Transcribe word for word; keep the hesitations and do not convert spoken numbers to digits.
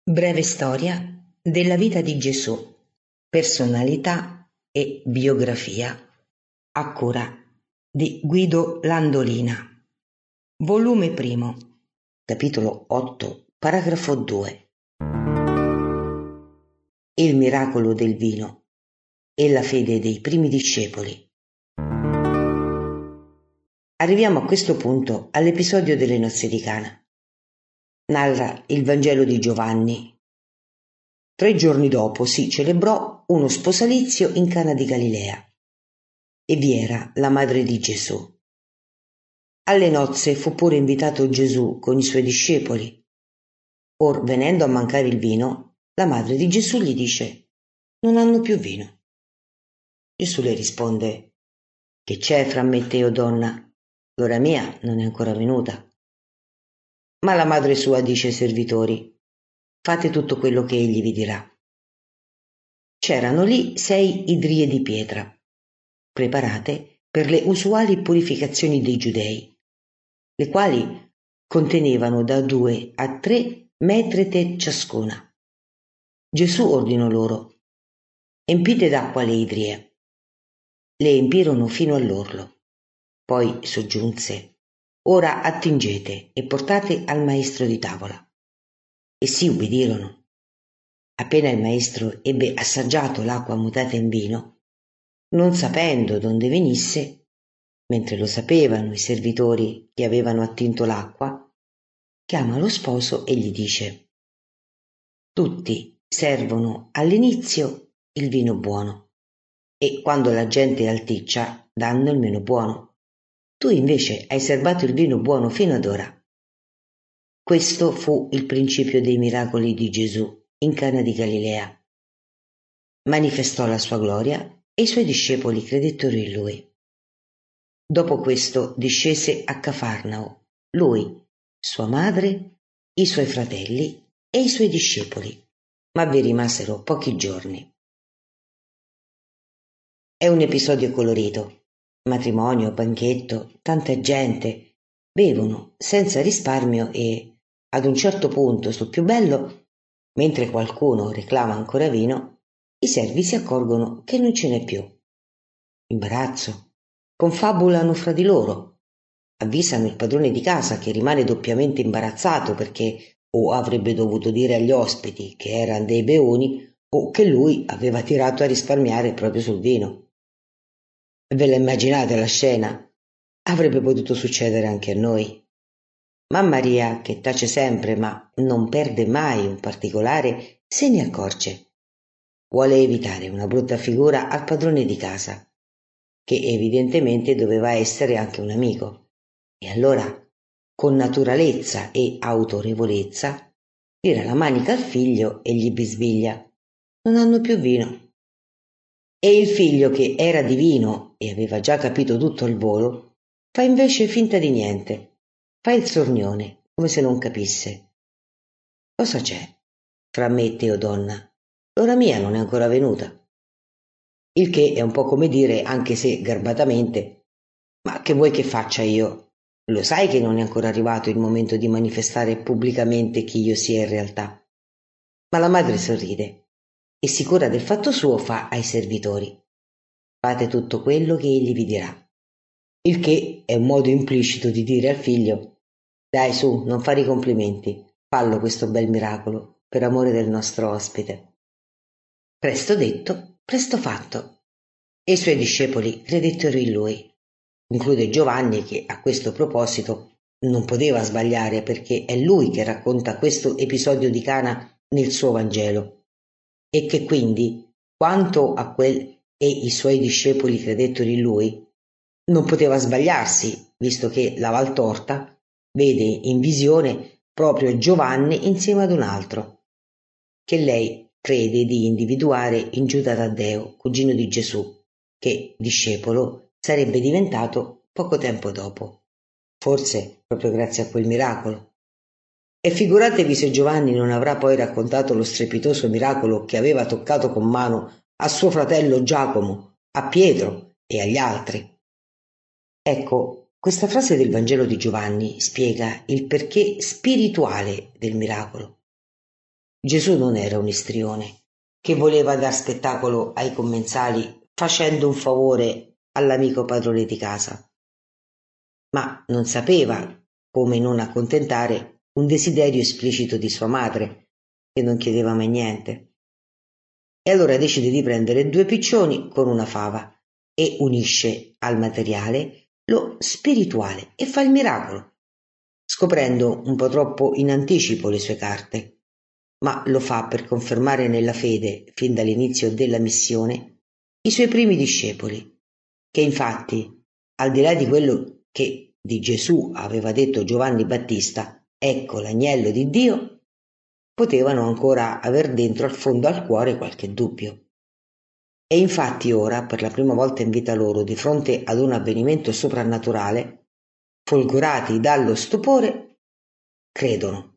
Breve storia della vita di Gesù, personalità e biografia, a cura di Guido Landolina. Volume primo, capitolo otto, paragrafo due. Il miracolo del vino e la fede dei primi discepoli. Arriviamo a questo punto all'episodio delle nozze di Cana. Narra il Vangelo di Giovanni. Tre giorni dopo si celebrò uno sposalizio in Cana di Galilea e vi era la madre di Gesù. Alle nozze fu pure invitato Gesù con i suoi discepoli. Or, venendo a mancare il vino, la madre di Gesù gli dice: «Non hanno più vino». Gesù le risponde: «Che c'è fra me e te, o donna? L'ora mia non è ancora venuta». Ma la madre sua dice ai servitori: «Fate tutto quello che egli vi dirà». C'erano lì sei idrie di pietra, preparate per le usuali purificazioni dei giudei, le quali contenevano da due a tre metrete ciascuna. Gesù ordinò loro: «Empite d'acqua le idrie». Le empirono fino all'orlo. Poi soggiunse: «Ora attingete e portate al maestro di tavola». Essi ubbidirono. Appena il maestro ebbe assaggiato l'acqua mutata in vino, non sapendo donde venisse, mentre lo sapevano i servitori che avevano attinto l'acqua, chiama lo sposo e gli dice: «Tutti servono all'inizio il vino buono e quando la gente alticcia danno il meno buono. Tu invece hai serbato il vino buono fino ad ora». Questo fu il principio dei miracoli di Gesù in Cana di Galilea. Manifestò la sua gloria e i suoi discepoli credettero in lui. Dopo questo discese a Cafarnao, lui, sua madre, i suoi fratelli e i suoi discepoli, ma vi rimasero pochi giorni. È un episodio colorito. Matrimonio, banchetto, tanta gente, bevono senza risparmio e, ad un certo punto, sul più bello, mentre qualcuno reclama ancora vino, i servi si accorgono che non ce n'è più. Imbarazzo. Confabulano fra di loro. Avvisano il padrone di casa, che rimane doppiamente imbarazzato perché o avrebbe dovuto dire agli ospiti che erano dei beoni o che lui aveva tirato a risparmiare proprio sul vino. Ve la immaginate la scena? Avrebbe potuto succedere anche a noi. Ma Maria, che tace sempre ma non perde mai un particolare, se ne accorge. Vuole evitare una brutta figura al padrone di casa, che evidentemente doveva essere anche un amico. E allora, con naturalezza e autorevolezza, tira la manica al figlio e gli bisbiglia: «Non hanno più vino». E il figlio, che era di vino e aveva già capito tutto al volo, fa invece finta di niente. Fa il sornione, come se non capisse. «Cosa c'è fra me e te, o donna? L'ora mia non è ancora venuta». Il che è un po' come dire, anche se garbatamente: «Ma che vuoi che faccia io? Lo sai che non è ancora arrivato il momento di manifestare pubblicamente chi io sia in realtà». Ma la madre sorride e, sicura del fatto suo, fa ai servitori: «Fate tutto quello che egli vi dirà». Il che è un modo implicito di dire al figlio: «Dai, su, non fare i complimenti, fallo questo bel miracolo, per amore del nostro ospite». Presto detto, presto fatto. E i suoi discepoli credettero in lui. Conclude Giovanni che a questo proposito non poteva sbagliare, perché è lui che racconta questo episodio di Cana nel suo Vangelo, e che quindi, quanto a quel «e i suoi discepoli credettero in lui», non poteva sbagliarsi, visto che la Valtorta vede in visione proprio Giovanni insieme ad un altro, che lei crede di individuare in Giuda Taddeo, cugino di Gesù, che discepolo sarebbe diventato poco tempo dopo, forse proprio grazie a quel miracolo. E figuratevi se Giovanni non avrà poi raccontato lo strepitoso miracolo che aveva toccato con mano a suo fratello Giacomo, a Pietro e agli altri. Ecco, questa frase del Vangelo di Giovanni spiega il perché spirituale del miracolo. Gesù non era un istrione che voleva dar spettacolo ai commensali facendo un favore all'amico padrone di casa, ma non sapeva come non accontentare un desiderio esplicito di sua madre, che non chiedeva mai niente. E allora decide di prendere due piccioni con una fava e unisce al materiale lo spirituale e fa il miracolo, scoprendo un po' troppo in anticipo le sue carte, ma lo fa per confermare nella fede, fin dall'inizio della missione, i suoi primi discepoli, che infatti, al di là di quello che di Gesù aveva detto Giovanni Battista, ecco l'agnello di Dio, potevano ancora aver dentro al fondo al cuore qualche dubbio. E infatti ora, per la prima volta in vita loro, di fronte ad un avvenimento soprannaturale, folgorati dallo stupore, credono.